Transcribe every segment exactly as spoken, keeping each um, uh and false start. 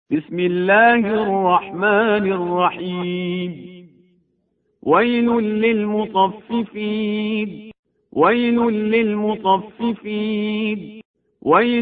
بسم الله الرحمن الرحيم. ويل للمطففين ويل للمطففين ويل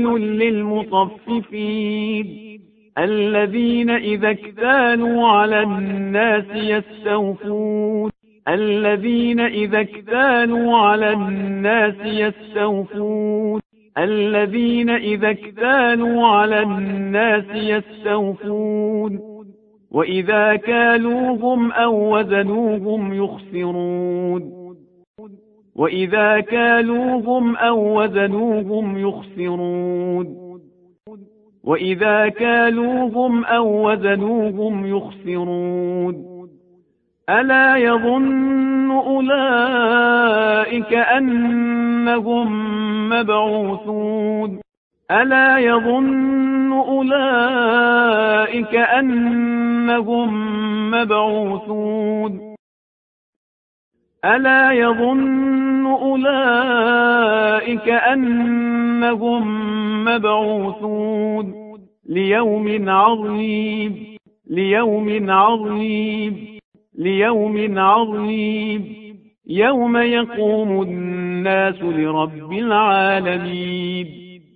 للمطففين الذين إذا اكتالوا على الناس يستوفون الذين إذا اكتالوا على الناس يستوفون الذين إذا اكتالوا على الناس يستوفون وإذا كالوهم أو وزنوهم يخسرون وإذا كالوهم أو وزنوهم يخسرون وإذا كالوهم أو وزنوهم يخسرون ألا يظن أولئك أنهم مبعوثون ألا يظن أولئك أنهم مبعوثون ألا يظن أولئك أنهم مبعوثون ليوم عظيم ليوم عظيم ليوم عظيم يوم يقوم الناس لرب العالمين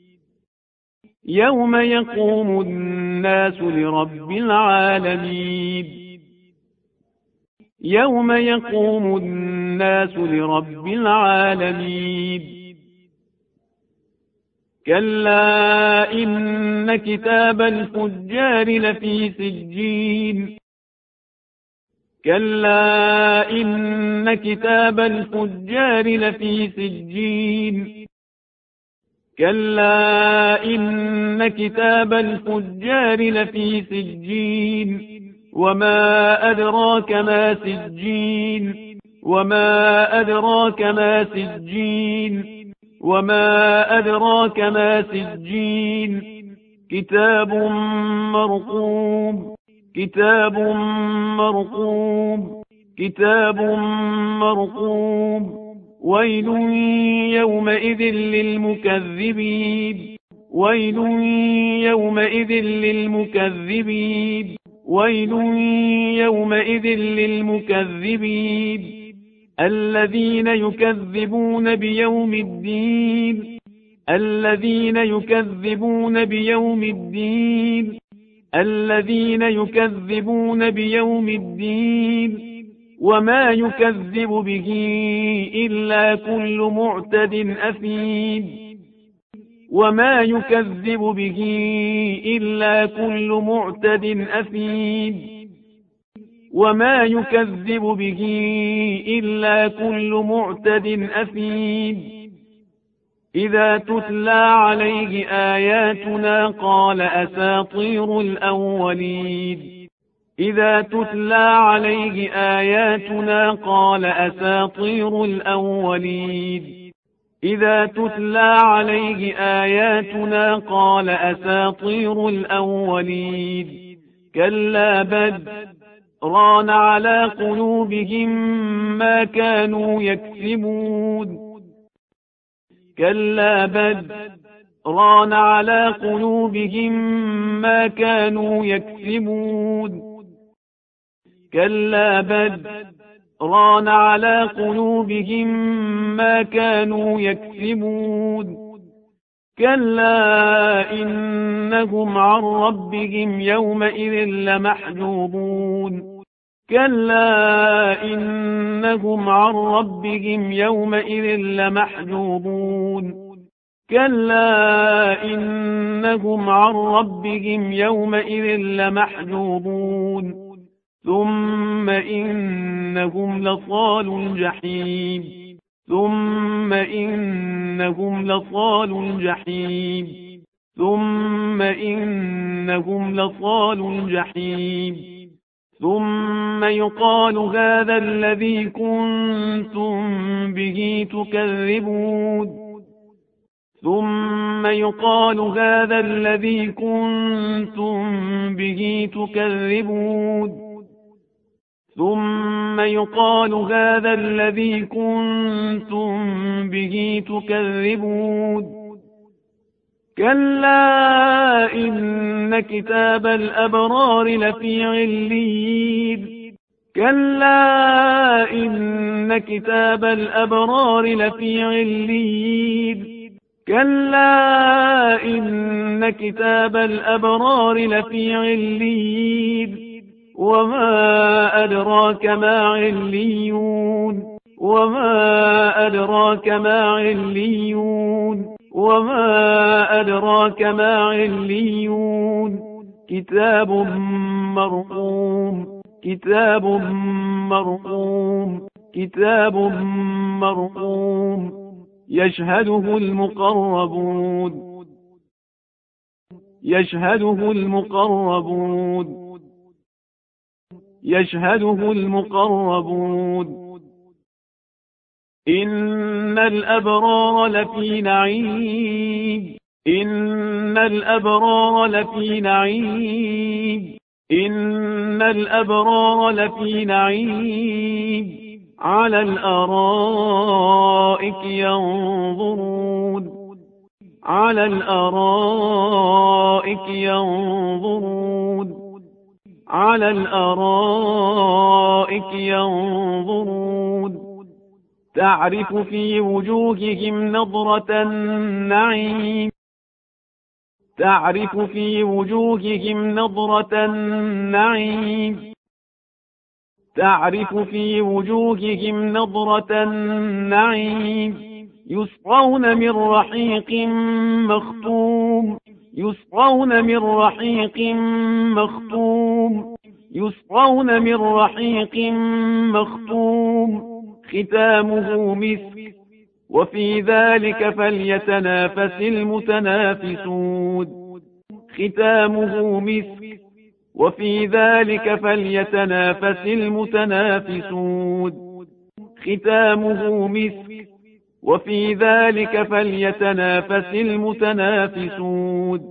يوم يقوم الناس لرب العالمين يوم يقوم الناس لرب العالمين كلا إن كتاب الفجار لفي سجين كلا إن كتاب الفجار لفي سجين كلا إن كتاب الفجار لفي سجين وما أدراك ما سجين وما أدراك ما سجين وما أدراك ما سجين كتاب مرقوم كتاب مرقوم كتاب مرقوم ويل يومئذ للمكذبين ويل يومئذ للمكذبين ويل يومئذ للمكذبين الذين يكذبون بيوم الدين الذين يكذبون بيوم الدين الذين يكذبون بيوم الدين وما يكذب به إلا كل معتد أثيم وما يكذب به إلا كل معتد أثيم وما يكذب به إلا كل معتد أثيم إذا تتلى عليه آياتنا قال أساطير الأولين إذا تتلى عليه آياتنا قال أساطير الأولين إذا تتلى عليه آياتنا قال أساطير الأولين كلا بل ران على قلوبهم ما كانوا يكسبون كلا بل ران على قلوبهم ما كانوا يكسبون كلا بل ران على قلوبهم ما كانوا يكسبون كلا إنهم عن ربهم يومئذ لمحجوبون كلا إنهم عن ربهم يومئذ لمحجوبون كلا إنهم عن ربهم يومئذ لمحجوبون ثم إنهم لصال الجحيم ثم إنهم لصال الجحيم ثم إنهم لصال الجحيم ثم يقال هذا الذي كنتم به تكذبون ثم يقال هذا الذي كنتم به تكذبون ثم يقال هذا الذي كنتم به تكذبون كلا إن كتاب الأبرار لفي عليين كلا إن كتاب الأبرار لفي عليين كلا إن كتاب الأبرار لفي عليين وما أدراك ما عليون وما أدراك ما عليون وما أدراك ما عليون كتاب مرقوم كتاب مرقوم كتاب مرقوم يشهده المقربون يشهده المقربون يشهده المقربون إن الأبرار لفي نعيم إن الأبرار لفي نعيم إن الأبرار لفي نعيم على الأرائك ينظرون على الأرائك ينظرون على الأرائك ينظرون تعرف في وجوههم نضرة النعيم تعرف في وجوههم نضرة النعيم تعرف في وجوههم نضرة النعيم يسقون من رحيق مختوم يسقون من رحيق مختوم يسقون من رحيق مختوم ختامه مسك وفي ذلك فليتنافس المتنافسون ختامه مسك وفي ذلك فليتنافس المتنافسون ختامه مسك وفي ذلك فليتنافس المتنافسون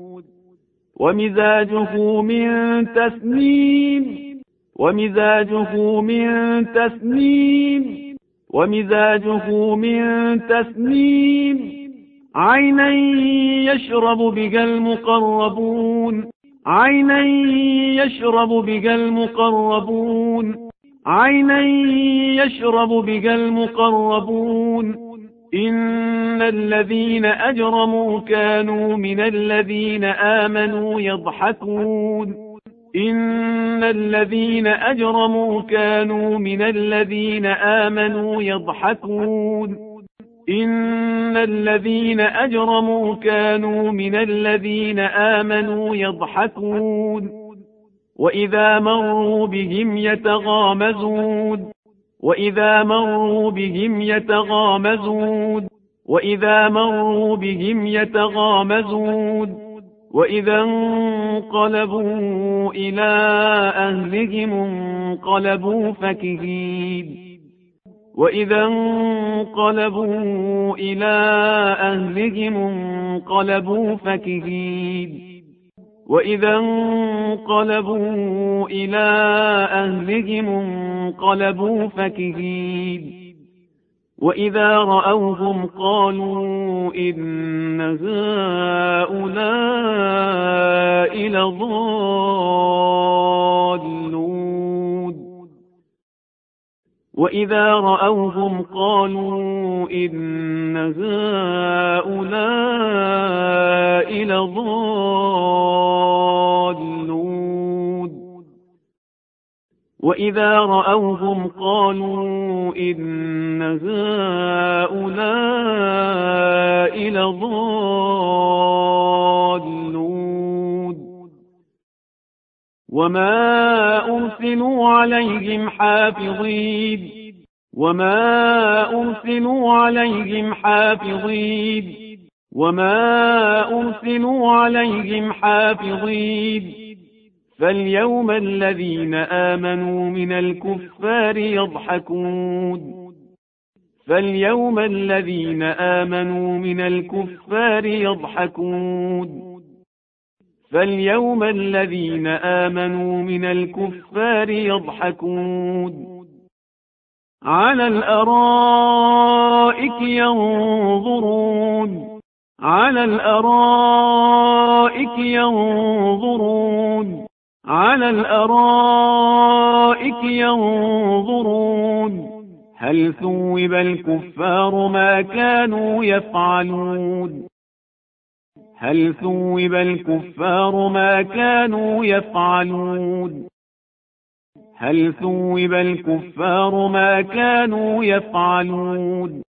ومزاجه من تسنيم ومزاجه من تسنيم ومزاجه من تسنيم عينا يشرب بها المقربون عينا يشرب بها المقربون عينا يشرب بها المقربون إن الذين أجرموا كانوا من الذين آمنوا يضحكون إن الذين أجرموا كانوا من الذين آمنوا يضحكون إن الذين أجرموا كانوا من الذين آمنوا يضحكون وإذا مروا بهم يتغامزون وإذا مروا بهم يتغامزون وإذا مروا بهم يتغامزون وإذا انقلبوا إلى أهلهم انقلبوا فكهين وإذا انقلبوا إلى أهلهم انقلبوا فكهين وإذا انقلبوا إلى أهلهم انقلبوا فكهين وإذا رأوهم قالوا إن هؤلاء لضالون وإذا رأوهم قالوا إن هؤلاء لضالون وإذا رأوهم قالوا إن هؤلاء لضالون وما أرسلوا عليهم حافظين وما أرسلوا عليهم حافظين وما أرسلوا عليهم حافظين فاليوم الذين آمنوا من الكفار يضحكون فاليوم الذين آمنوا من الكفار يضحكون فاليوم الذين آمنوا من الكفار يضحكون على الأرائك ينظرون على الأرائك ينظرون على الأرائك ينظرون هل ثوب الكفار ما كانوا يفعلون هل ثوب الكفار ما كانوا يفعلون هل ثوب الكفار ما كانوا يفعلون